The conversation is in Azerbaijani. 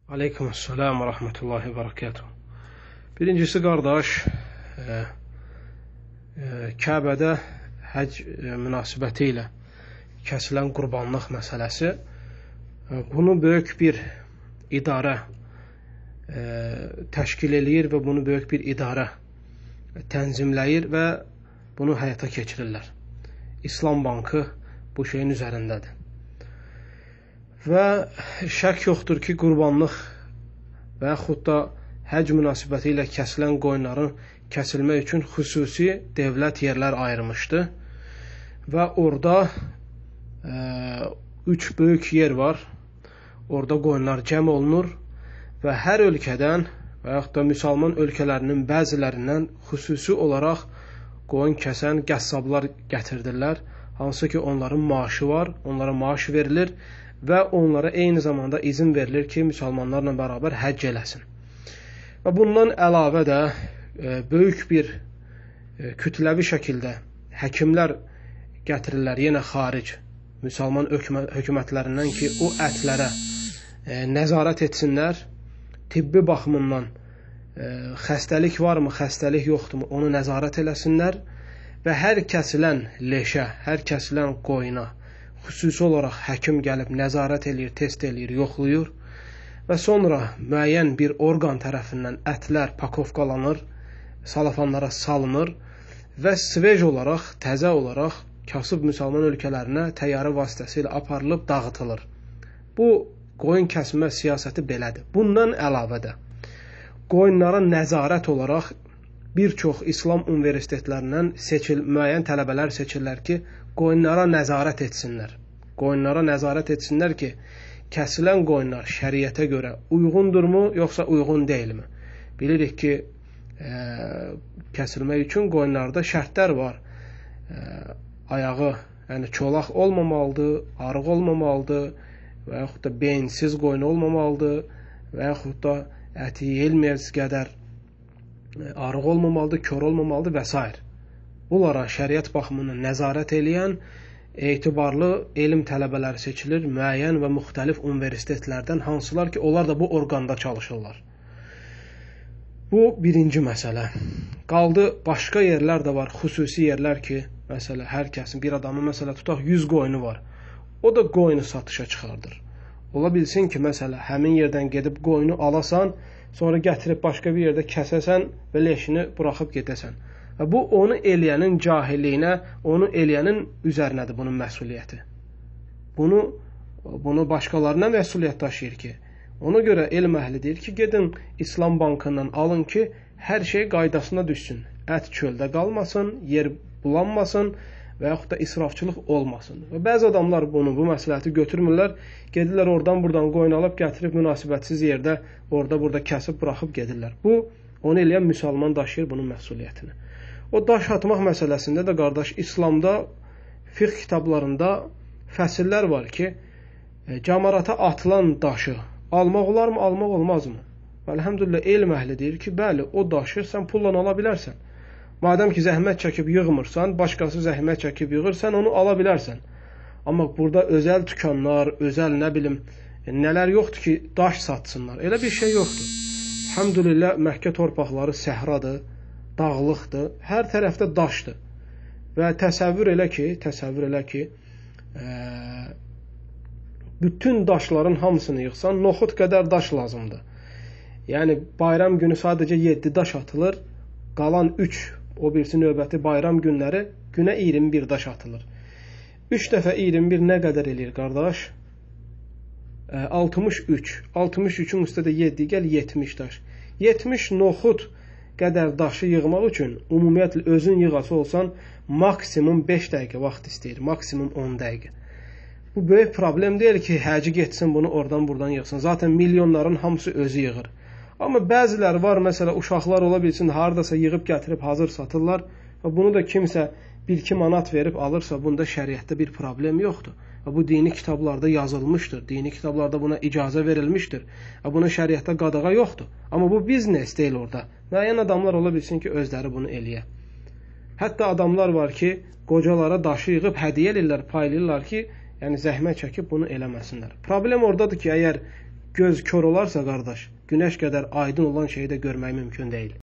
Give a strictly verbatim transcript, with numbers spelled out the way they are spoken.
Aleykümselam ve rahmetullahi ve berekatuhu. Birincisi qardaş, e, e, Kəbədə həc e, münasibəti ilə kəsilən qurbanlıq məsələsi, e, bunu böyük bir idarə e, təşkil eləyir və bunu böyük bir idarə tənzimləyir və bunu həyata keçirirlər. İslam Bankı bu şeyin üzərindədir. Və şək yoxdur ki, qurbanlıq və yaxud da həc münasibəti ilə kəsilən qoyunların kəsilmək üçün xüsusi dövlət yerlər ayırmışdı. Və orada e, üç böyük yer var. Orada qoyunlar cəm olunur və hər ölkədən və yaxud da müsəlman ölkələrinin bəzilərindən xüsusi olaraq qoyun kəsən qəssablar gətirdirlər. Hansı ki, onların maaşı var, onlara maaş verilir və onlara eyni zamanda izin verilir ki, müsəlmanlarla bərabər həcc eləsin. Və bundan əlavə də e, böyük bir e, kütləvi şəkildə həkimlər gətirirlər, yenə xaric müsəlman hökumətlərindən ki, o ətlərə e, nəzarət etsinlər, tibbi baxımından e, xəstəlik varmı, xəstəlik yoxdurmu, onu nəzarət eləsinlər və hər kəsilən leşə, hər kəsilən qoyuna xüsusi olaraq həkim gəlib nəzarət eləyir, test eləyir, yoxlayır və sonra müəyyən bir orqan tərəfindən ətlər pakovkalanır, salafanlara salınır və svej olaraq, təzə olaraq kasıb müsəlman ölkələrinə təyyarə vasitəsilə aparılıb dağıtılır. Bu, qoyun kəsmə siyasəti belədir. Bundan əlavə də qoyunlara nəzarət olaraq bir çox İslam universitetlərindən seçil, müəyyən tələbələr seçirlər ki, qoyunlara nəzarət etsinlər. Qoyunlara nəzarət etsinlər ki, kəsilən qoyunlar şəriətə görə uyğundurmu, yoxsa uyğun deyilmi? Bilirik ki, e, kəsilmək üçün qoyunlarda şərtlər var. E, ayağı, yəni çolaq olmamalıdır, arıq olmamalıdır və yaxud da beyinsiz qoyun olmamalıdır və yaxud da əti yeyilməyəz qədər arıq olmamalıdır, kör olmamalıdır və s. Bunlara şəriət baxımından nəzarət eləyən etibarlı elm tələbələri seçilir, müəyyən və müxtəlif universitetlərdən, hansılar ki, onlar da bu orqanda çalışırlar. Bu birinci məsələ. Qaldı, başqa yerlər də var, xüsusi yerlər ki, məsələ, hər kəsin, bir adamın, məsələ, tutaq yüz qoyunu var. O da qoyunu satışa çıxardır. Ola bilsin ki, məsələ, həmin yerdən gedib qoyunu alasan, sonra gətirib başqa bir yerdə kəsəsən və leşini buraxıb gedəsən. Və bu, onu eləyənin cahilliyinə, onu eləyənin üzərinədir bunun məsuliyyəti. Bunu, bunu başqalarına məsuliyyət daşıyır ki, ona görə elm əhli deyir ki, gedin İslam Bankından alın ki, hər şey qaydasına düşsün. Ət çöldə qalmasın, yer bulanmasın və yaxud da israfçılıq olmasın. Və bəzi adamlar bunu, bu məsləhəti götürmürlər, gedirlər oradan buradan qoyun alıb, gətirib münasibətsiz yerdə, orada burada kəsib buraxıb gedirlər. Bu, onu eləyən müsəlman daşıyır bunun məsuliyyətini. O daş atmaq məsələsində də qardaş, İslamda, fiqh kitablarında fəsillər var ki, e, camarata atılan daşı almaq olarmı, almaq olmazmı? Və əlhəmdülillah, elm əhli deyir ki, bəli, o daşı sən pulla ala bilərsən. Madəm ki, zəhmət çəkib yığmırsan, başqası zəhmət çəkib yığır, sən onu ala bilərsən. Amma burada özəl dükanlar, özəl nə bilim, nələr yoxdur ki, daş satsınlar. Elə bir şey yoxdur. Əlhəmdülillah, Məkkə torpaqları səhradır, dağlıqdır, hər tərəfdə daşdır. Və təsəvvür elə ki, təsəvvür elə ki, e, bütün daşların hamısını yığsan, noxud qədər daş lazımdır. Yəni, bayram günü sadəcə yeddi daş atılır, qalan üç, o birisi növbəti bayram günləri günə iyirmi bir daş atılır. üç dəfə iyirmi bir nə qədər eləyir, qardaş? E, altmış üç. altmış üçün üstədə yeddi gəl, yetmiş daş. yetmiş noxud qədər daşı yığmaq üçün ümumiyyətlə özün yığası olsan maksimum beş dəqiqə vaxt istəyir, maksimum on dəqiqə. Bu böyük problem deyil ki, həci getsin bunu oradan buradan yığsın. Zaten milyonların hamısı özü yığır. Amma bəziləri var, məsələ uşaqlar ola bilsin, haradasa yığıb gətirib hazır satırlar və bunu da kimsə bir iki manat verib alırsa, bunda şəriətdə bir problem yoxdur. Və bu dini kitablarda yazılmışdır, dini kitablarda buna icazə verilmişdir. Və buna şəriətdə qadağa yoxdur. Amma bu biznes deyil orada. Müəyyən adamlar ola bilsin ki, özləri bunu eləyə. Hətta adamlar var ki, qocalara daşı yığıb hədiyyə elirlər, paylayırlar ki, yəni zəhmət çəkib bunu eləməsinlər. Problem oradadır ki, əgər göz kör olarsa qardaş, günəş qədər aydın olan şeyi də görmək mümkün deyil.